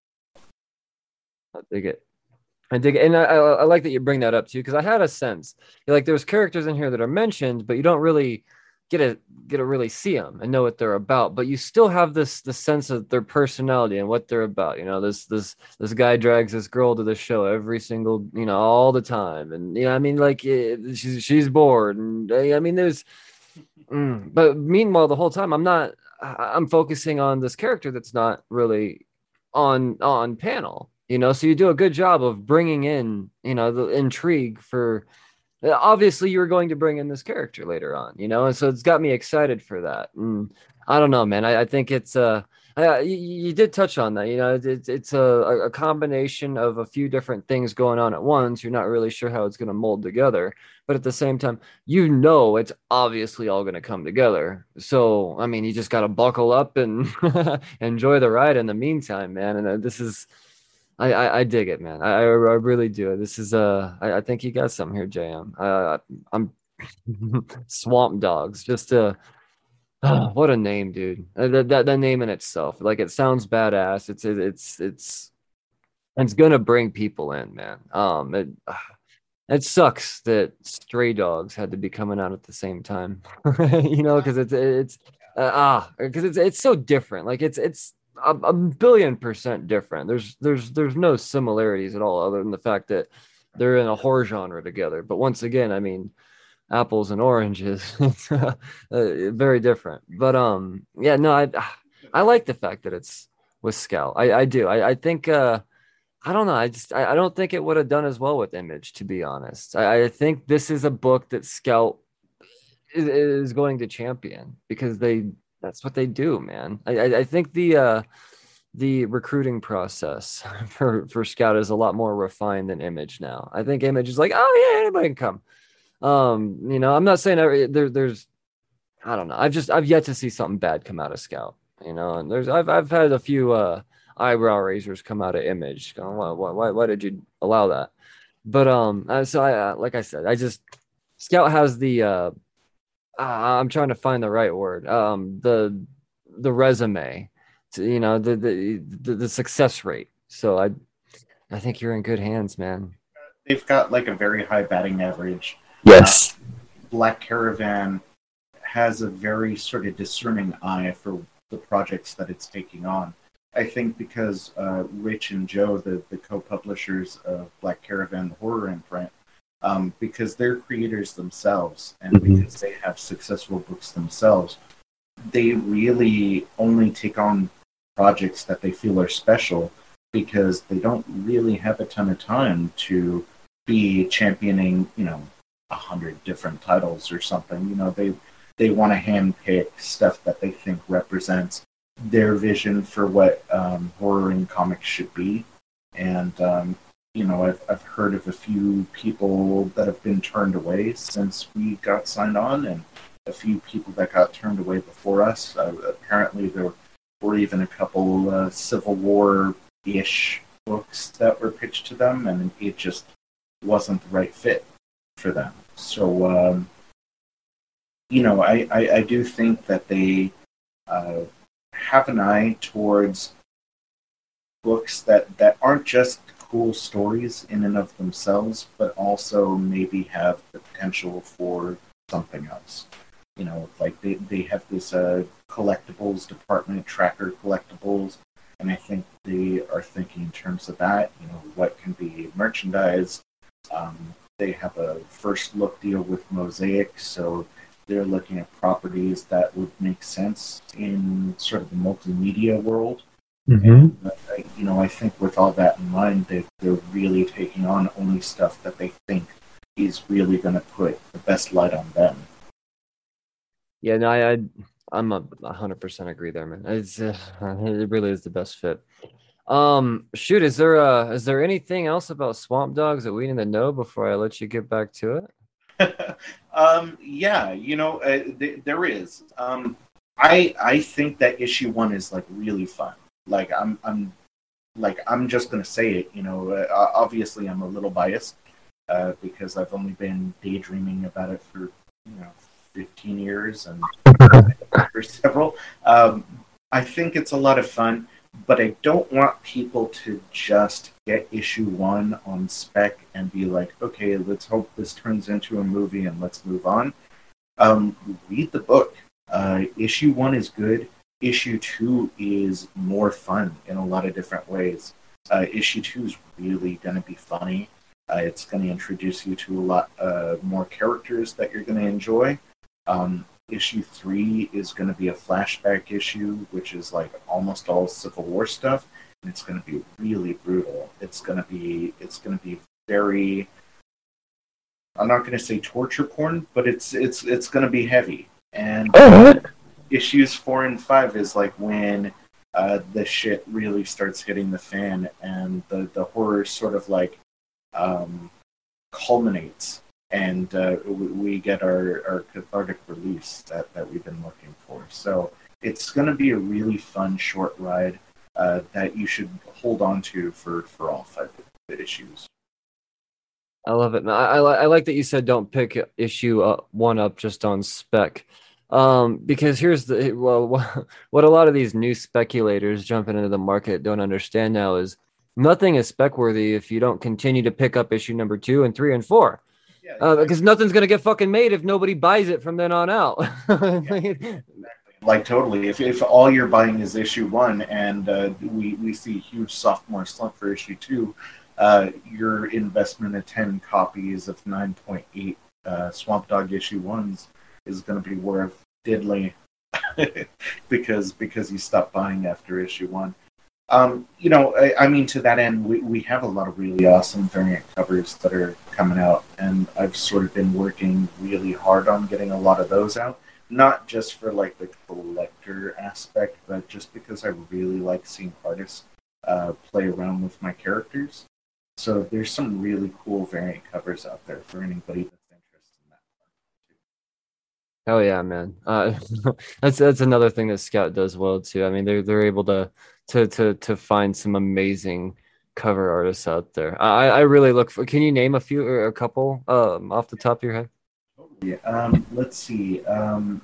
Speaker 2: I dig it. I dig it. And I, I, I like that you bring that up too, because I had a sense, like, there's characters in here that are mentioned, but you don't really get to get to really see them and know what they're about. But you still have this the sense of their personality and what they're about. You know, this this this guy drags this girl to the show every single, you know, all the time, and you know, I mean, like, it, she's she's bored, and I mean, there's. Mm, but meanwhile, the whole time, I'm not. I'm focusing on this character that's not really on on panel. You know, so you do a good job of bringing in, you know, the intrigue for. Obviously, you were going to bring in this character later on, you know, and so it's got me excited for that. And I don't know, man. I, I think it's uh, I, you, you did touch on that. You know, it's it's a, a combination of a few different things going on at once. You're not really sure how it's going to mold together, but at the same time, you know, it's obviously all going to come together. So, I mean, you just got to buckle up and enjoy the ride in the meantime, man. And uh, this is. I, I, I dig it, man. I, I really do. This is uh, I, I think you got something here, J M. Uh, I'm Swamp Dogs. Just uh, oh, what a name, dude. Uh, that, that that name in itself, like, it sounds badass. It's it, it's it's it's gonna bring people in, man. Um, it it sucks that Stray Dogs had to be coming out at the same time, you know, because it's it's uh, ah because it's it's so different. Like, it's it's. A, a billion percent different. There's there's there's no similarities at all, other than the fact that they're in a horror genre together. But once again, I mean, apples and oranges. It's uh, uh, very different. But um, yeah, no, I I like the fact that it's with Scout. I I do. I I think uh, I don't know. I just I, I don't think it would have done as well with Image, to be honest. I, I think this is a book that Scout is, is going to champion, because they. That's what they do, man. I, I, I think the uh, the recruiting process for, for Scout is a lot more refined than Image now. I think Image is like, oh yeah, anybody can come. Um, you know, I'm not saying every, there, there's, I don't know. I've just I've yet to see something bad come out of Scout. You know, and there's I've I've had a few uh, eyebrow raisers come out of Image. Going, why, why why did you allow that? But um, so I uh, like I said, I just Scout has the. Uh, Uh, I'm trying to find the right word. Um, the the resume, to, you know, the, the the the success rate. So I I think you're in good hands, man.
Speaker 3: They've got like a very high batting average.
Speaker 2: Yes.
Speaker 3: Uh, Black Caravan has a very sort of discerning eye for the projects that it's taking on. I think because uh, Rich and Joe, the, the co-publishers of Black Caravan, the horror imprint, Um, because they're creators themselves, and mm-hmm. because they have successful books themselves, they really only take on projects that they feel are special, because they don't really have a ton of time to be championing, you know, a hundred different titles or something. You know, they they want to handpick stuff that they think represents their vision for what um, horror in comics should be, and um, you know, I've I've heard of a few people that have been turned away since we got signed on, and a few people that got turned away before us. Uh, apparently, there were even a couple uh, Civil War-ish books that were pitched to them, and it just wasn't the right fit for them. So, um, you know, I, I, I do think that they uh, have an eye towards books that, that aren't just cool stories in and of themselves, but also maybe have the potential for something else. You know, like they, they have this uh, collectibles department, Tracker Collectibles, and I think they are thinking in terms of that, you know, what can be merchandise. Um, they have a first look deal with Mosaic, so they're looking at properties that would make sense in sort of the multimedia world.
Speaker 2: Mm-hmm.
Speaker 3: And I you know, I think with all that in mind, they, they're really taking on only stuff that they think is really going to put the best light on them.
Speaker 2: Yeah, no, I, I I'm a hundred percent agree there, man. It's uh, it really is the best fit. Um, shoot, is there uh is there anything else about Swamp Dogs that we need to know before I let you get back to
Speaker 3: it? um, yeah, you know, uh, th- there is. Um, I I think that issue one is like really fun. Like I'm I'm like I'm just gonna say it. You know, uh, obviously I'm a little biased uh, because I've only been daydreaming about it for you know fifteen years and for several. Um, I think it's a lot of fun. But I don't want people to just get issue one on spec and be like, okay, let's hope this turns into a movie and let's move on. Um, read the book. Uh, issue one is good. Issue two is more fun in a lot of different ways. Uh, issue two is really going to be funny. Uh, it's going to introduce you to a lot uh, more characters that you're going to enjoy. Um, Issue three is going to be a flashback issue, which is like almost all Civil War stuff, and it's going to be really brutal. It's going to be it's going to be very. I'm not going to say torture porn, but it's it's it's going to be heavy. And uh, issues four and five is like when uh, the shit really starts hitting the fan, and the the horror sort of like um, culminates. And uh, we get our, our cathartic release that, that we've been looking for. So it's going to be a really fun short ride uh, that you should hold on to for, for all five of the issues.
Speaker 2: I love it. I, I, I like that you said don't pick issue uh, one up just on spec. Um, because here's the, well, what a lot of these new speculators jumping into the market don't understand now is nothing is spec worthy if you don't continue to pick up issue number two and three and four. Yeah, exactly. uh, because nothing's gonna get fucking made if nobody buys it from then on out.
Speaker 3: Yeah, exactly. Like totally. If if all you're buying is issue one, and uh, we we see a huge sophomore slump for issue two, uh, your investment of ten copies of nine point eight uh, Swamp Dog issue ones is going to be worth diddly because because you stopped buying after issue one. Um, you know, I, I mean, to that end, we, we have a lot of really awesome variant covers that are coming out, and I've sort of been working really hard on getting a lot of those out. Not just for like the collector aspect, but just because I really like seeing artists uh, play around with my characters. So there's some really cool variant covers out there for anybody that's interested in that.
Speaker 2: Hell yeah, man! Uh, that's that's another thing that Scout does well too. I mean, they're they're able to. to to to find some amazing cover artists out there. I I really look for. Can you name a few or a couple um, off the top of your head?
Speaker 3: Yeah. Um, let's see. Um,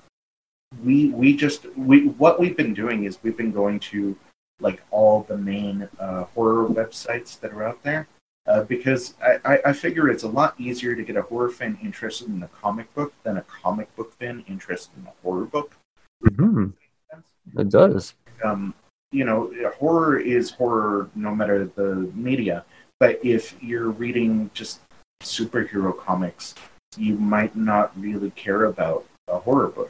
Speaker 3: we we just we what we've been doing is we've been going to like all the main uh, horror websites that are out there uh, because I, I I figure it's a lot easier to get a horror fan interested in a comic book than a comic book fan interested in a horror book.
Speaker 2: Mm-hmm. It does.
Speaker 3: Um, you know, horror is horror no matter the media. But if you're reading just superhero comics, you might not really care about a horror book.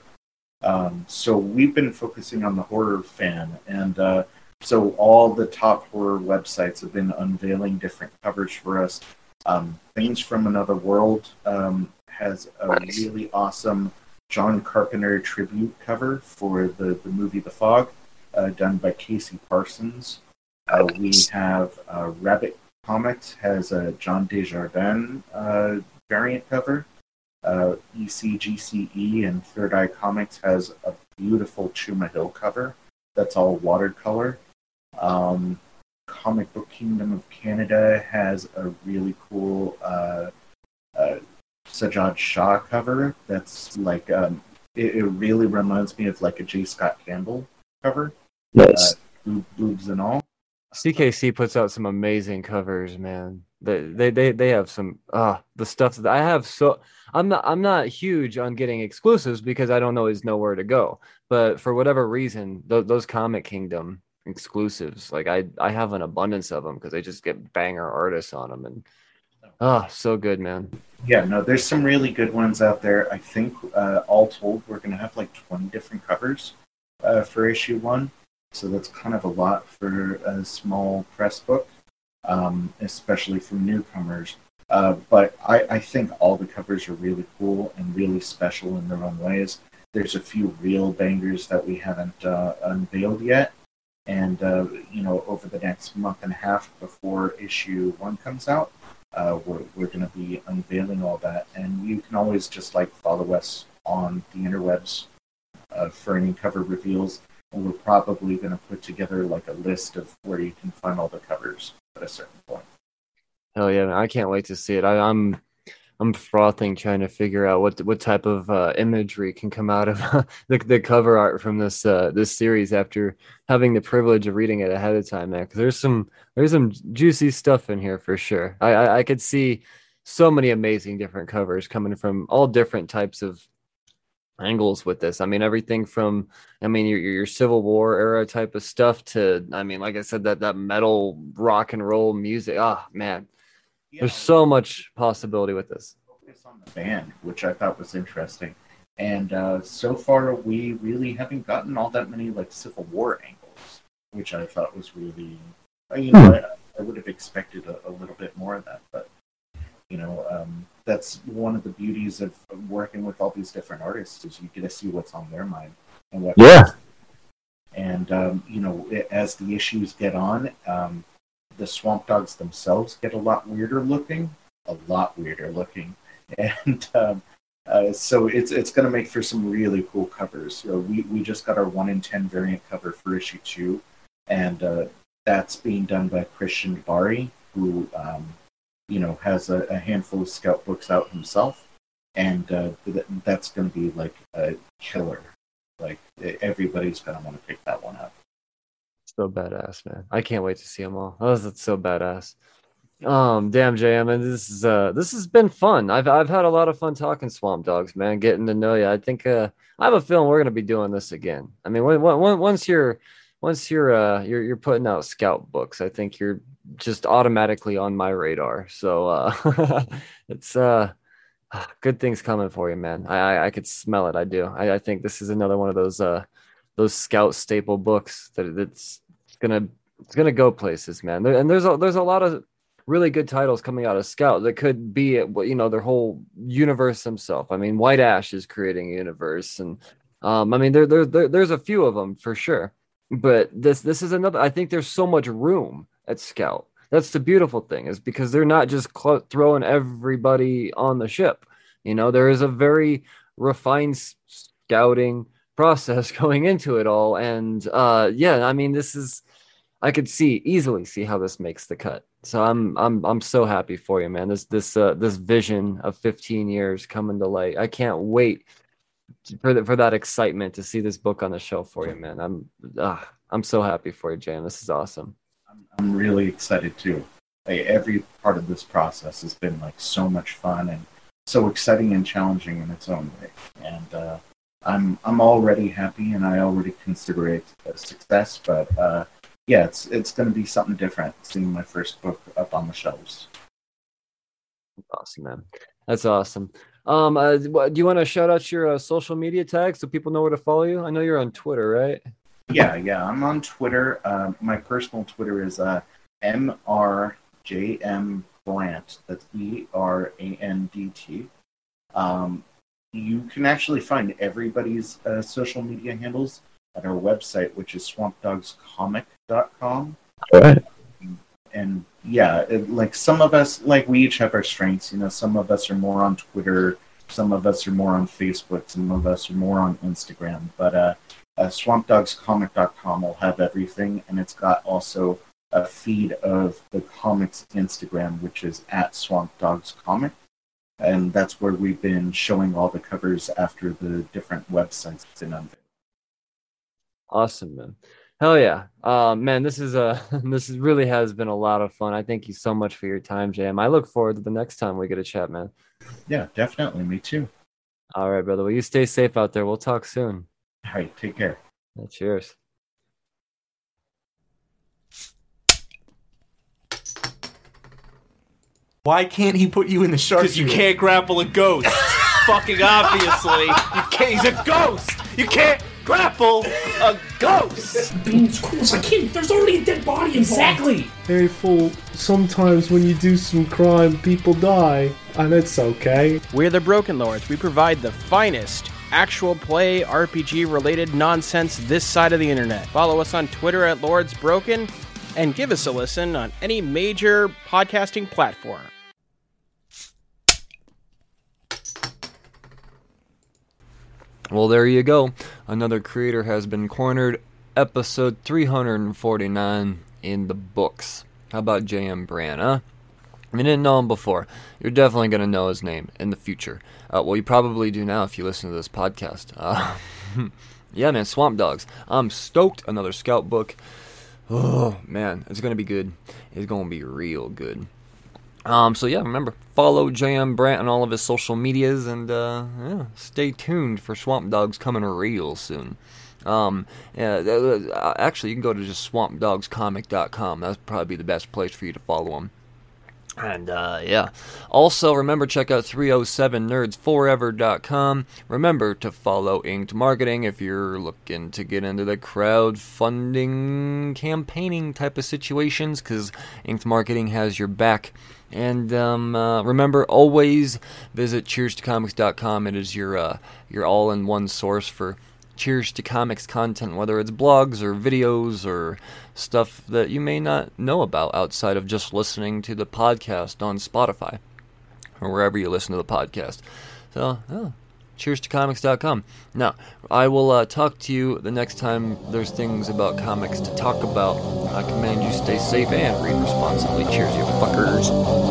Speaker 3: Um, so we've been focusing on the horror fan. And uh, so all the top horror websites have been unveiling different covers for us. Um, Things from Another World um, has a nice. really awesome John Carpenter tribute cover for the, the movie The Fog. Uh, done by Casey Parsons. Uh, we have uh, Rabbit Comics has a John Desjardins uh, variant cover. Uh, E C G C E and Third Eye Comics has a beautiful Chuma Hill cover that's all watercolor. Um, Comic Book Kingdom of Canada has a really cool uh, uh, Sajad Shah cover that's like, um, it, it really reminds me of like a J. Scott Campbell cover.
Speaker 2: Yes.
Speaker 3: Uh, boobs and all.
Speaker 2: C K C puts out some amazing covers, man. They they they, they have some uh the stuff that I have. So I'm not I'm not huge on getting exclusives because I don't always know where to go. But for whatever reason, th- those Comic Kingdom exclusives, like I I have an abundance of them because they just get banger artists on them, and oh, so good, man.
Speaker 3: Yeah, no, there's some really good ones out there. I think uh, all told, we're gonna have like twenty different covers uh, for issue one. So that's kind of a lot for a small press book, um, especially for newcomers. Uh, but I, I think all the covers are really cool and really special in their own ways. There's a few real bangers that we haven't uh, unveiled yet. And, uh, you know, over the next month and a half before issue one comes out, uh, we're, we're going to be unveiling all that. And you can always just, like, follow us on the interwebs uh, for any cover reveals. And we're probably going to put together, like, a list of where you can find all the covers at a certain point.
Speaker 2: Hell yeah, man. I can't wait to see it. I, I'm I'm frothing trying to figure out what what type of uh, imagery can come out of the the cover art from this uh, this series after having the privilege of reading it ahead of time, man. Because there's some there's some juicy stuff in here for sure. I, I I could see so many amazing different covers coming from all different types of angles with this. I mean, everything from I mean your your Civil War era type of stuff to I mean, like I said, that that metal rock and roll music. Ah, man. There's so much possibility with this.
Speaker 3: Focus on the band, which I thought was interesting. And uh, so far, we really haven't gotten all that many like Civil War angles, which I thought was really, you know, I, I would have expected a, a little bit more of that. But, you know, um, that's one of the beauties of working with all these different artists is you get to see what's on their mind and what.
Speaker 2: Yeah.
Speaker 3: And, um, you know, as the issues get on, um, the Swamp Dogs themselves get a lot weirder looking, a lot weirder looking, and um, uh, so it's it's going to make for some really cool covers. So we we just got our one in ten variant cover for issue two, and uh, that's being done by Christian Bari, who um, you know has a, a handful of Scout books out himself, and uh, th- that's going to be like a killer. Like everybody's going to want to pick that one up.
Speaker 2: So badass, man. I can't wait to see them all. Oh, that's so badass. Um, damn, J M, and this is uh, this has been fun. I've I've had a lot of fun talking Swamp Dogs, man. Getting to know you. I think uh, I have a feeling we're gonna be doing this again. I mean, when, when, once you're once you're uh you're you're putting out Scout books, I think you're just automatically on my radar. So uh, it's uh, good things coming for you, man. I I, I could smell it. I do. I, I think this is another one of those uh those Scout staple books that it's gonna it's gonna go places, man. There, and there's a there's a lot of really good titles coming out of Scout that could be, you know, their whole universe themselves. I mean, White Ash is creating a universe, and um, I mean, there, there there there's a few of them for sure. But this this is another. I think there's so much room at Scout. That's the beautiful thing, is because they're not just cl- throwing everybody on the ship. You know, there is a very refined scouting process going into it all, and uh, yeah, I mean, this is. I could see easily see how this makes the cut. So I'm I'm I'm so happy for you, man. This this uh, this vision of fifteen years coming to light. I can't wait for the, for that excitement to see this book on the shelf for you, man. I'm uh, I'm so happy for you, Jan. This is awesome.
Speaker 3: I'm, I'm really excited too. Like, every part of this process has been like so much fun and so exciting and challenging in its own way. And uh, I'm I'm already happy, and I already consider it a success. But uh, yeah, it's it's going to be something different seeing my first book up on the shelves.
Speaker 2: Awesome, man. That's awesome. Um, uh, do you want to shout out your uh, social media tags so people know where to follow you? I know you're on Twitter, right?
Speaker 3: Yeah, yeah, I'm on Twitter. Uh, my personal Twitter is uh, M R J M Brandt. That's E R A N D T. Um, you can actually find everybody's uh, social media handles at our website, which is swamp dogs comic dot com.
Speaker 2: All right.
Speaker 3: And yeah, it, like some of us, like we each have our strengths. You know, some of us are more on Twitter, some of us are more on Facebook, some of us are more on Instagram. But uh, uh, swamp dogs comic dot com will have everything, and it's got also a feed of the comics Instagram, which is at Swamp Dogs Comic, and that's where we've been showing all the covers after the different websites in unveiled.
Speaker 2: Awesome, man. Hell yeah. Uh, man, this is a this is really has been a lot of fun. I thank you so much for your time, Jam. I look forward to the next time we get a chat, man.
Speaker 3: Yeah, definitely. Me too.
Speaker 2: All right, brother. Well, you stay safe out there. We'll talk soon.
Speaker 3: All right, take care.
Speaker 2: Yeah, cheers.
Speaker 1: Why can't he put you in the shark?
Speaker 4: Because you can't grapple a ghost. Fucking obviously. You can't. He's a ghost. You can't. grapple a ghost.
Speaker 5: Being cool as a kid, there's already a dead body involved.
Speaker 6: Exactly. Hey, fool, sometimes when you do some crime, people die, and it's okay.
Speaker 7: We're the Broken Lords. We provide the finest actual play R P G related nonsense this side of the internet. Follow us on Twitter at Lords Broken and give us a listen on any major podcasting platform.
Speaker 2: Well, there you go. Another creator has been cornered. Episode three hundred forty-nine in the books. How about J M Brand, huh? If you didn't know him before, you're definitely going to know his name in the future. Uh, well, you probably do now if you listen to this podcast. Uh, yeah, man, Swamp Dogs. I'm stoked. Another Scout book. Oh, man, it's going to be good. It's going to be real good. Um, so, yeah, remember, follow J M Brand on all of his social medias, and uh, yeah, stay tuned for Swamp Dogs coming real soon. Um, yeah, uh, actually, you can go to just swamp dogs comic dot com. That's probably the best place for you to follow him. And, uh, yeah. Also, remember, check out three oh seven nerds forever dot com. Remember to follow Inked Marketing if you're looking to get into the crowdfunding, campaigning type of situations, because Inked Marketing has your back. And, um, uh, remember, always visit cheers to comics dot com. It is your, uh, your all-in-one source for Cheers to Comics content, whether it's blogs or videos or stuff that you may not know about outside of just listening to the podcast on Spotify or wherever you listen to the podcast. So, oh, cheers to comics dot com. Now, I will uh, talk to you the next time there's things about comics to talk about. I command you stay safe and read responsibly. Cheers, you fuckers.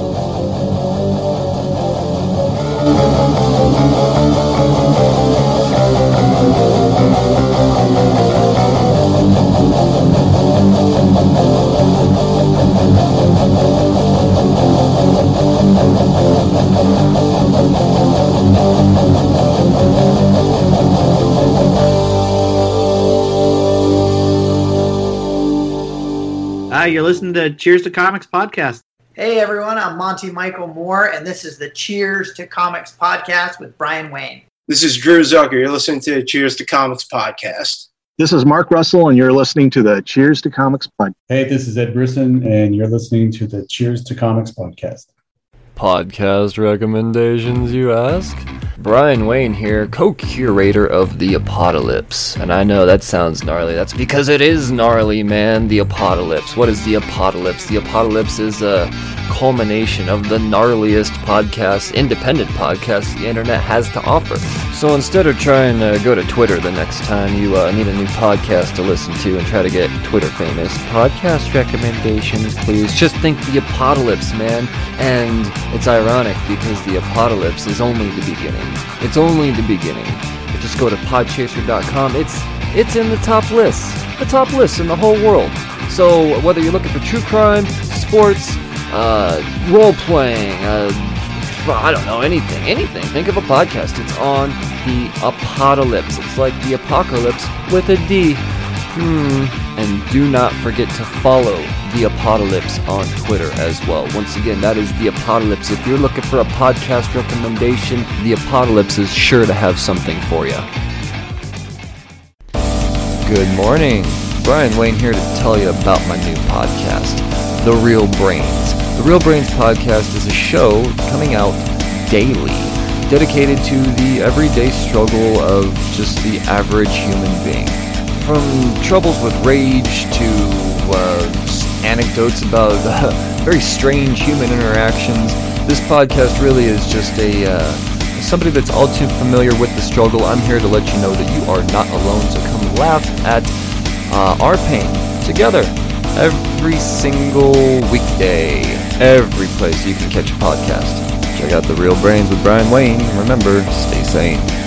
Speaker 8: Hi, you're listening to Cheers to Comics podcast.
Speaker 9: Hey everyone, I'm Monty Michael Moore, and this is the Cheers to Comics podcast with Brian Wayne.
Speaker 10: This is Drew Zucker. You're listening to Cheers to Comics podcast.
Speaker 11: This is Mark Russell, and you're listening to the Cheers to Comics podcast.
Speaker 12: Hey, this is Ed Brisson, and you're listening to the Cheers to Comics podcast.
Speaker 2: Podcast recommendations, you ask? Brian Wayne here, co-curator of The Apocalypse. And I know that sounds gnarly. That's because it is gnarly, man. The Apocalypse. What is The Apocalypse? The Apocalypse is a culmination of the gnarliest podcasts, independent podcasts the internet has to offer. So instead of trying to go to Twitter the next time you uh, need a new podcast to listen to and try to get Twitter famous, podcast recommendations, please. Just think The Apocalypse, man. And it's ironic because The Apocalypse is only the beginning. It's only the beginning. But just go to podchaser dot com. It's it's in the top lists. The top lists in the whole world. So whether you're looking for true crime, sports, uh, role-playing, uh, I don't know, anything, anything. Think of a podcast. It's on The Apocalypse. It's like the apocalypse with a D. Hmm. And do not forget to follow The Apocalypse on Twitter as well. Once again, that is The Apocalypse. If you're looking for a podcast recommendation, The Apocalypse is sure to have something for you. Good morning. Brian Wayne here to tell you about my new podcast, The Real Brains. The Real Brains podcast is a show coming out daily, dedicated to the everyday struggle of just the average human being. From troubles with rage to uh, anecdotes about uh, very strange human interactions, this podcast really is just a uh, somebody that's all too familiar with the struggle. I'm here to let you know that you are not alone, so come laugh at uh, our pain together every single weekday, every place you can catch a podcast. Check out The Real Brains with Brian Wayne. Remember, stay sane.